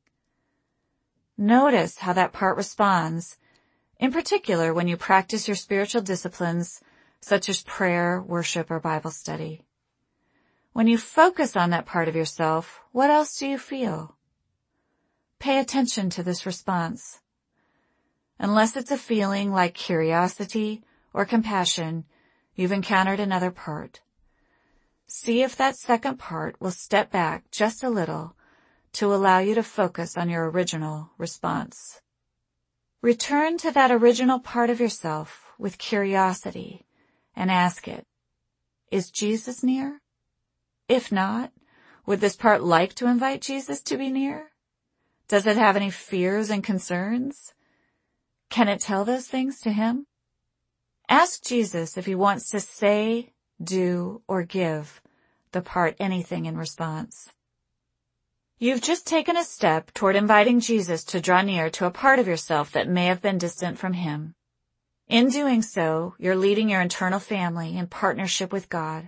Notice how that part responds, in particular when you practice your spiritual disciplines such as prayer, worship, or Bible study. When you focus on that part of yourself, what else do you feel? Pay attention to this response. Unless it's a feeling like curiosity or compassion, you've encountered another part. See if that second part will step back just a little to allow you to focus on your original response. Return to that original part of yourself with curiosity and ask it, is Jesus near? If not, would this part like to invite Jesus to be near? Does it have any fears and concerns? Can it tell those things to Him? Ask Jesus if He wants to say, do, or give the part anything in response. You've just taken a step toward inviting Jesus to draw near to a part of yourself that may have been distant from Him. In doing so, you're leading your internal family in partnership with God.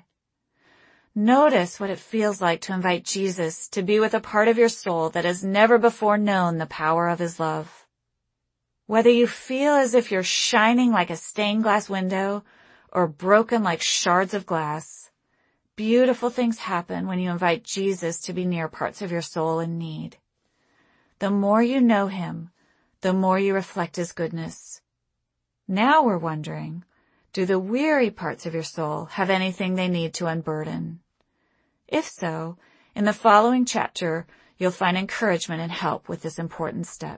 Notice what it feels like to invite Jesus to be with a part of your soul that has never before known the power of His love. Whether you feel as if you're shining like a stained glass window or broken like shards of glass, beautiful things happen when you invite Jesus to be near parts of your soul in need. The more you know Him, the more you reflect His goodness. Now we're wondering, do the weary parts of your soul have anything they need to unburden? If so, in the following chapter, you'll find encouragement and help with this important step.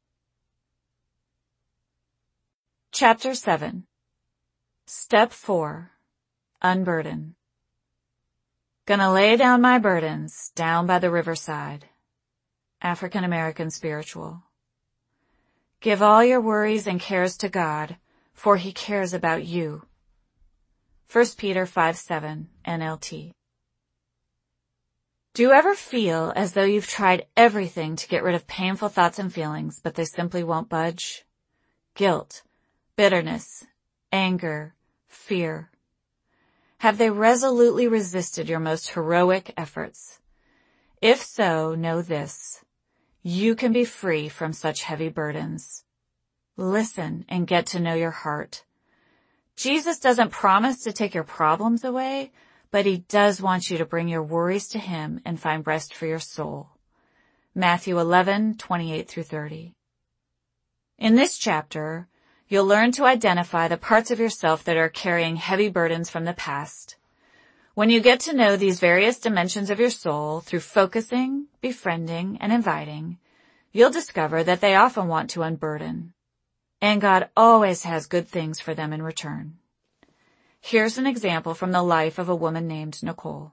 Chapter seven. Step four. Unburden. Gonna lay down my burdens down by the riverside. African American Spiritual. Give all your worries and cares to God, for He cares about you. First Peter five seven, N L T. Do you ever feel as though you've tried everything to get rid of painful thoughts and feelings, but they simply won't budge? Guilt, bitterness, anger, fear. Have they resolutely resisted your most heroic efforts? If so, know this. You can be free from such heavy burdens. Listen and get to know your heart. Jesus doesn't promise to take your problems away, but He does want you to bring your worries to Him and find rest for your soul. Matthew eleven, twenty-eight through thirty. In this chapter, you'll learn to identify the parts of yourself that are carrying heavy burdens from the past. When you get to know these various dimensions of your soul through focusing, befriending, and inviting, you'll discover that they often want to unburden. And God always has good things for them in return. Here's an example from the life of a woman named Nicole.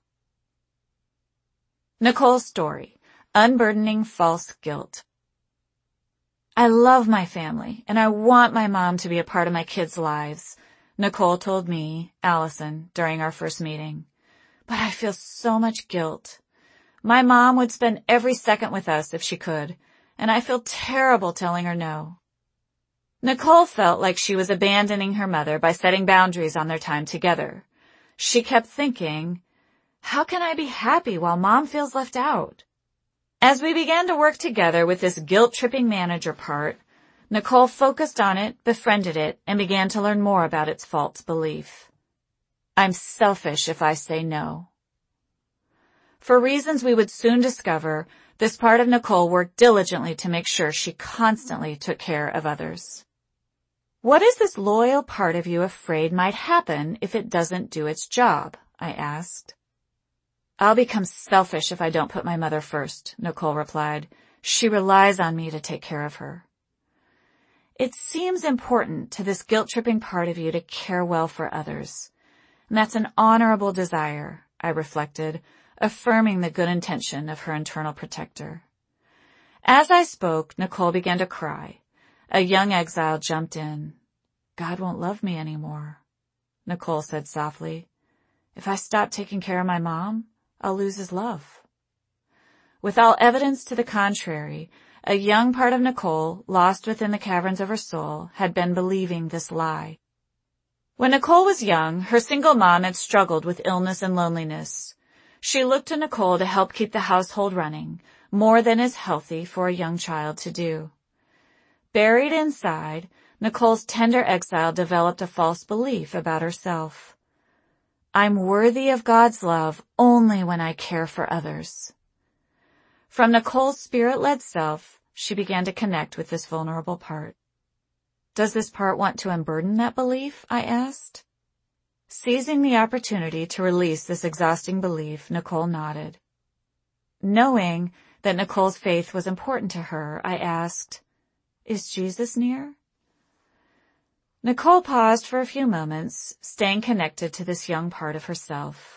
Nicole's story, Unburdening False Guilt. I love my family, and I want my mom to be a part of my kids' lives, Nicole told me, Allison, during our first meeting. But I feel so much guilt. My mom would spend every second with us if she could, and I feel terrible telling her no. Nicole felt like she was abandoning her mother by setting boundaries on their time together. She kept thinking, how can I be happy while Mom feels left out? As we began to work together with this guilt-tripping manager part, Nicole focused on it, befriended it, and began to learn more about its false belief. I'm selfish if I say no. For reasons we would soon discover, this part of Nicole worked diligently to make sure she constantly took care of others. What is this loyal part of you afraid might happen if it doesn't do its job? I asked. I'll become selfish if I don't put my mother first, Nicole replied. She relies on me to take care of her. It seems important to this guilt-tripping part of you to care well for others. And that's an honorable desire, I reflected, affirming the good intention of her internal protector. As I spoke, Nicole began to cry. A young exile jumped in. God won't love me anymore, Nicole said softly. If I stop taking care of my mom, I'll lose his love. With all evidence to the contrary, a young part of Nicole, lost within the caverns of her soul, had been believing this lie. When Nicole was young, her single mom had struggled with illness and loneliness. She looked to Nicole to help keep the household running, more than is healthy for a young child to do. Buried inside, Nicole's tender exile developed a false belief about herself. I'm worthy of God's love only when I care for others. From Nicole's spirit-led self, she began to connect with this vulnerable part. Does this part want to unburden that belief? I asked. Seizing the opportunity to release this exhausting belief, Nicole nodded. Knowing that Nicole's faith was important to her, I asked, Is Jesus near? Nicole paused for a few moments, staying connected to this young part of herself.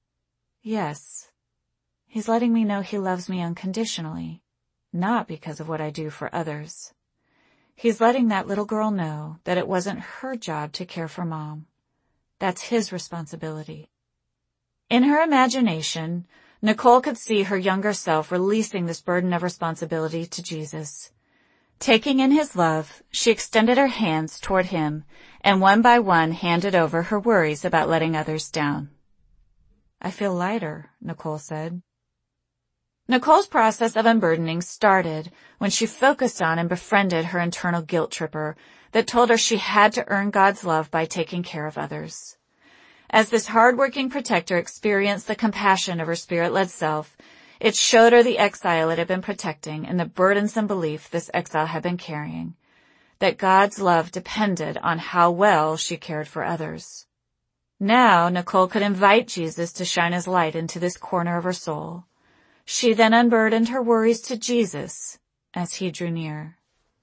Yes, he's letting me know he loves me unconditionally, not because of what I do for others. He's letting that little girl know that it wasn't her job to care for Mom. That's his responsibility. In her imagination, Nicole could see her younger self releasing this burden of responsibility to Jesus. Taking in his love, she extended her hands toward him and one by one handed over her worries about letting others down. I feel lighter, Nicole said. Nicole's process of unburdening started when she focused on and befriended her internal guilt tripper that told her she had to earn God's love by taking care of others. As this hard-working protector experienced the compassion of her spirit-led self, it showed her the exile it had been protecting and the burdensome belief this exile had been carrying, that God's love depended on how well she cared for others. Now Nicole could invite Jesus to shine his light into this corner of her soul. She then unburdened her worries to Jesus as he drew near.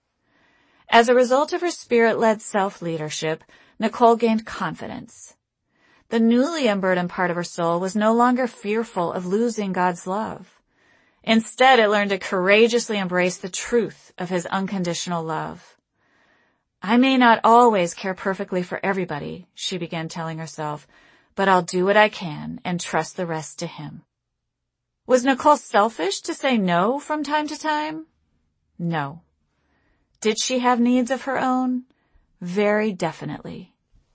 As a result of her spirit-led self-leadership, Nicole gained confidence. The newly unburdened part of her soul was no longer fearful of losing God's love. Instead, it learned to courageously embrace the truth of his unconditional love. I may not always care perfectly for everybody, she began telling herself, but I'll do what I can and trust the rest to him. Was Nicole selfish to say no from time to time? No. Did she have needs of her own? Very definitely.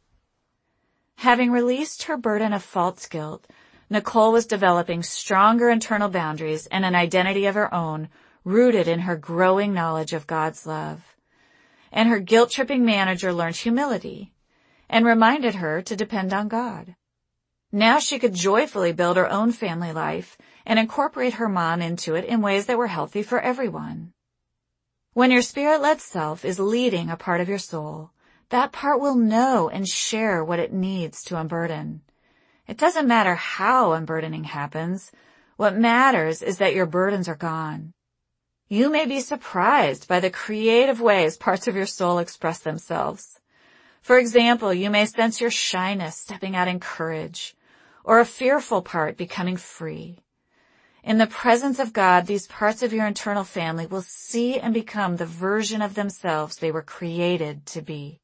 Having released her burden of false guilt, Nicole was developing stronger internal boundaries and an identity of her own, rooted in her growing knowledge of God's love. And her guilt-tripping manager learned humility and reminded her to depend on God. Now she could joyfully build her own family life and incorporate her mom into it in ways that were healthy for everyone. When your spirit-led self is leading a part of your soul, that part will know and share what it needs to unburden. It doesn't matter how unburdening happens. What matters is that your burdens are gone. You may be surprised by the creative ways parts of your soul express themselves. For example, you may sense your shyness stepping out in courage, or a fearful part becoming free. In the presence of God, these parts of your internal family will see and become the version of themselves they were created to be.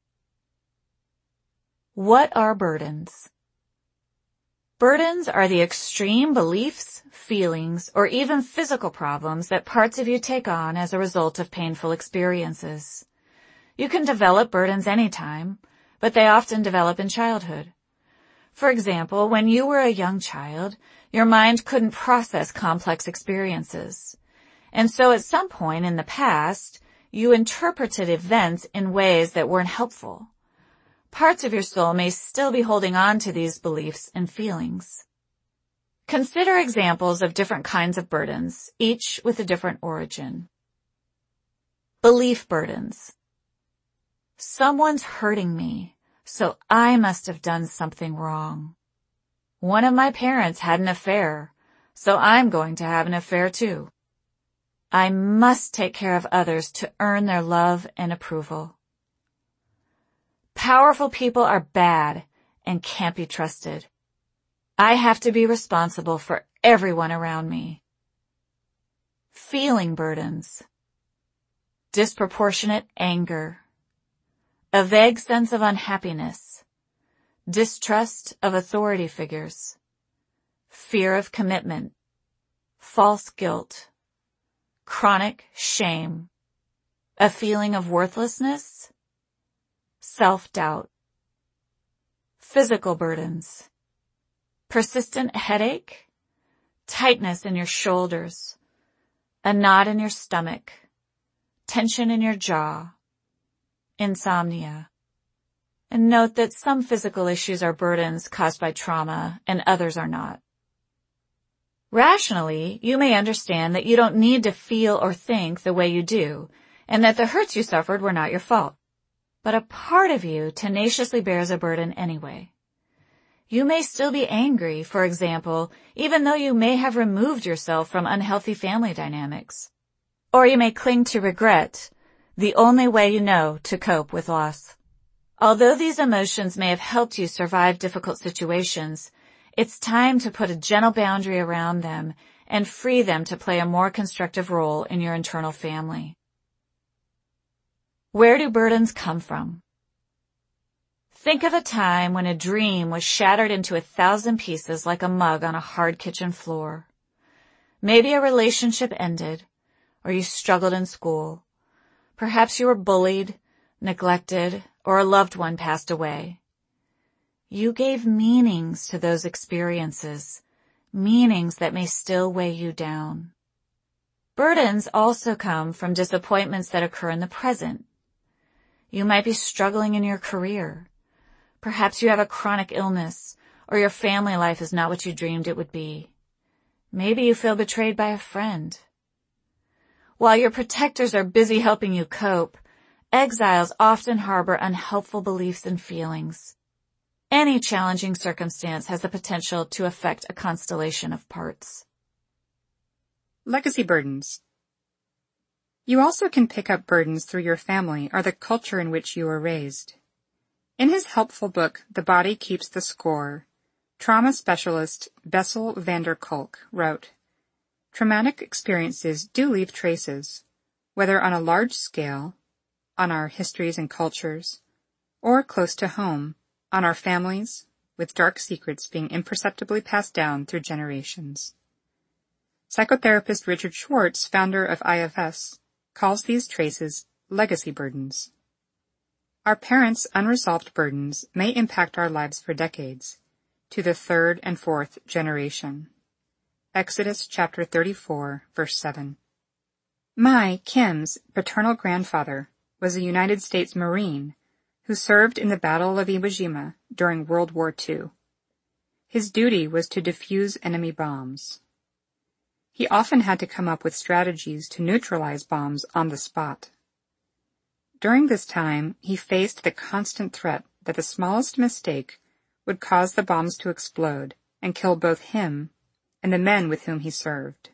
What are burdens? Burdens are the extreme beliefs, feelings, or even physical problems that parts of you take on as a result of painful experiences. You can develop burdens anytime, but they often develop in childhood. For example, when you were a young child, your mind couldn't process complex experiences. And so at some point in the past, you interpreted events in ways that weren't helpful. Parts of your soul may still be holding on to these beliefs and feelings. Consider examples of different kinds of burdens, each with a different origin. Belief burdens. Someone's hurting me, so I must have done something wrong. One of my parents had an affair, so I'm going to have an affair too. I must take care of others to earn their love and approval. Powerful people are bad and can't be trusted. I have to be responsible for everyone around me. Feeling burdens. Disproportionate anger. A vague sense of unhappiness. Distrust of authority figures. Fear of commitment. False guilt. Chronic shame. A feeling of worthlessness. Self-doubt. Physical burdens. Persistent headache, tightness in your shoulders, a knot in your stomach, tension in your jaw, insomnia. And note that some physical issues are burdens caused by trauma and others are not. Rationally, you may understand that you don't need to feel or think the way you do, and that the hurts you suffered were not your fault. But a part of you tenaciously bears a burden anyway. You may still be angry, for example, even though you may have removed yourself from unhealthy family dynamics. Or you may cling to regret, the only way you know to cope with loss. Although these emotions may have helped you survive difficult situations, it's time to put a gentle boundary around them and free them to play a more constructive role in your internal family. Where do burdens come from? Think of a time when a dream was shattered into a thousand pieces like a mug on a hard kitchen floor. Maybe a relationship ended, or you struggled in school. Perhaps you were bullied, neglected, or a loved one passed away. You gave meanings to those experiences, meanings that may still weigh you down. Burdens also come from disappointments that occur in the present. You might be struggling in your career. Perhaps you have a chronic illness, or your family life is not what you dreamed it would be. Maybe you feel betrayed by a friend. While your protectors are busy helping you cope, exiles often harbor unhelpful beliefs and feelings. Any challenging circumstance has the potential to affect a constellation of parts. Legacy burdens. You also can pick up burdens through your family or the culture in which you were raised. In his helpful book, The Body Keeps the Score, trauma specialist Bessel van der Kolk wrote, "Traumatic experiences do leave traces, whether on a large scale, on our histories and cultures, or close to home, on our families, with dark secrets being imperceptibly passed down through generations." Psychotherapist Richard Schwartz, founder of I F S, calls these traces legacy burdens. Our parents' unresolved burdens may impact our lives for decades, to the third and fourth generation. Exodus chapter thirty-four, verse seven. My, Kim's, paternal grandfather was a United States Marine who served in the Battle of Iwo Jima during World War Two. His duty was to defuse enemy bombs. He often had to come up with strategies to neutralize bombs on the spot. During this time, he faced the constant threat that the smallest mistake would cause the bombs to explode and kill both him and the men with whom he served.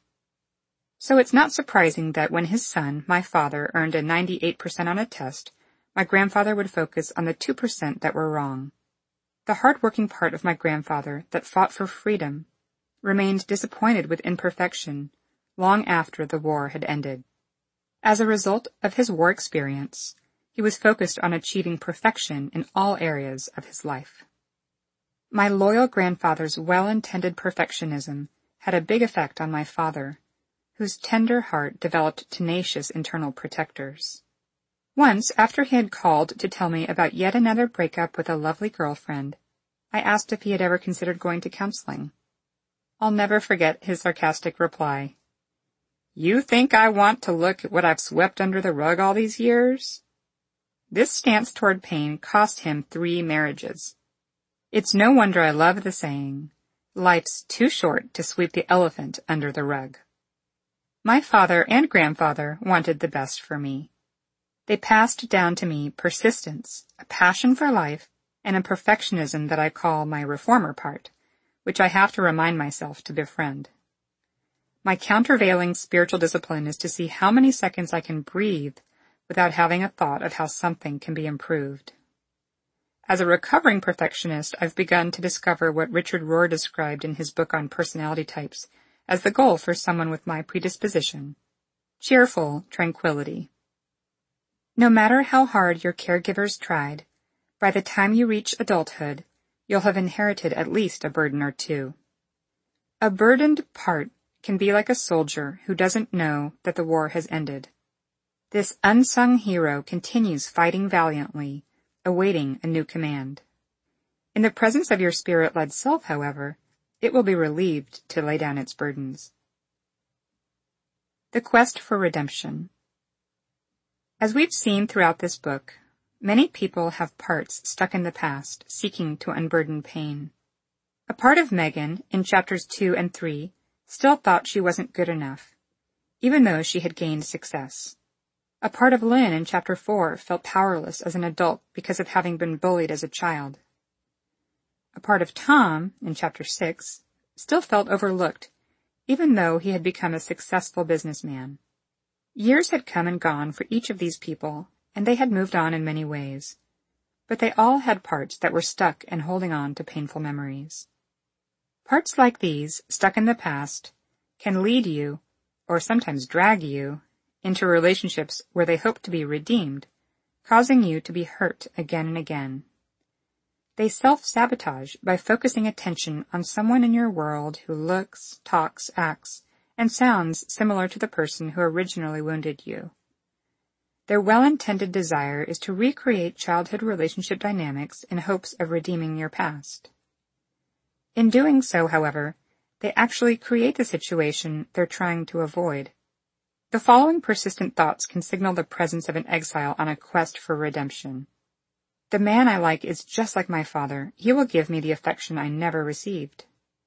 So it's not surprising that when his son, my father, earned a ninety-eight percent on a test, my grandfather would focus on the two percent that were wrong. The hard-working part of my grandfather that fought for freedom remained disappointed with imperfection long after the war had ended. As a result of his war experience, he was focused on achieving perfection in all areas of his life. My loyal grandfather's well-intended perfectionism had a big effect on my father, whose tender heart developed tenacious internal protectors. Once, after he had called to tell me about yet another breakup with a lovely girlfriend, I asked if he had ever considered going to counseling. I'll never forget his sarcastic reply. "You think I want to look at what I've swept under the rug all these years?" This stance toward pain cost him three marriages. It's no wonder I love the saying, "Life's too short to sweep the elephant under the rug." My father and grandfather wanted the best for me. They passed down to me persistence, a passion for life, and a perfectionism that I call my reformer part, which I have to remind myself to befriend. My countervailing spiritual discipline is to see how many seconds I can breathe without having a thought of how something can be improved. As a recovering perfectionist, I've begun to discover what Richard Rohr described in his book on personality types as the goal for someone with my predisposition: cheerful tranquility. No matter how hard your caregivers tried, by the time you reach adulthood, you'll have inherited at least a burden or two. A burdened part can be like a soldier who doesn't know that the war has ended. This unsung hero continues fighting valiantly, awaiting a new command. In the presence of your spirit-led self, however, it will be relieved to lay down its burdens. The quest for redemption. As we've seen throughout this book, many people have parts stuck in the past, seeking to unburden pain. A part of Megan, in chapters two and three, still thought she wasn't good enough, even though she had gained success. A part of Lynn in chapter four felt powerless as an adult because of having been bullied as a child. A part of Tom, in chapter six, still felt overlooked, even though he had become a successful businessman. Years had come and gone for each of these people, and they had moved on in many ways. But they all had parts that were stuck and holding on to painful memories. Parts like these, stuck in the past, can lead you, or sometimes drag you, into relationships where they hope to be redeemed, causing you to be hurt again and again. They self-sabotage by focusing attention on someone in your world who looks, talks, acts, and sounds similar to the person who originally wounded you. Their well-intended desire is to recreate childhood relationship dynamics in hopes of redeeming your past. In doing so, however, they actually create the situation they're trying to avoid. The following persistent thoughts can signal the presence of an exile on a quest for redemption. The man I like is just like my father. He will give me the affection I never received.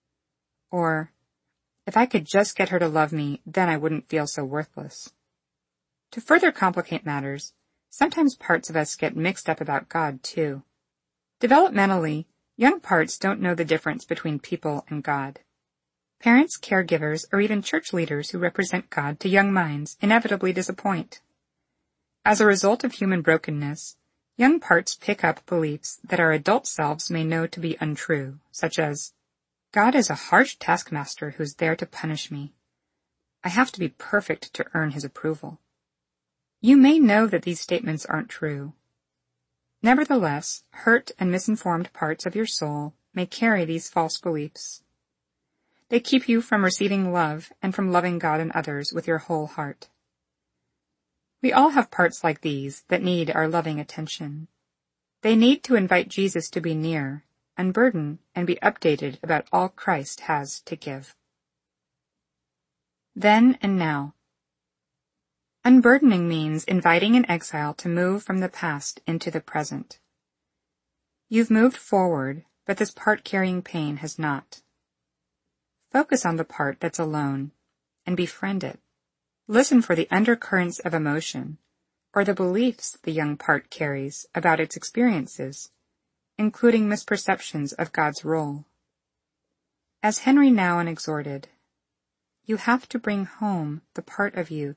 Or, if I could just get her to love me, then I wouldn't feel so worthless. To further complicate matters, sometimes parts of us get mixed up about God, too. Developmentally, young parts don't know the difference between people and God. Parents, caregivers, or even church leaders who represent God to young minds inevitably disappoint. As a result of human brokenness, young parts pick up beliefs that our adult selves may know to be untrue, such as, God is a harsh taskmaster who's there to punish me. I have to be perfect to earn his approval. You may know that these statements aren't true. Nevertheless, hurt and misinformed parts of your soul may carry these false beliefs. They keep you from receiving love and from loving God and others with your whole heart. We all have parts like these that need our loving attention. They need to invite Jesus to be near, unburden, and be updated about all Christ has to give. Then and now. Unburdening means inviting an exile to move from the past into the present. You've moved forward, but this part carrying pain has not. Focus on the part that's alone and befriend it. Listen for the undercurrents of emotion or the beliefs the young part carries about its experiences, including misperceptions of God's role. As Henry Nouwen exhorted, you have to bring home the part of you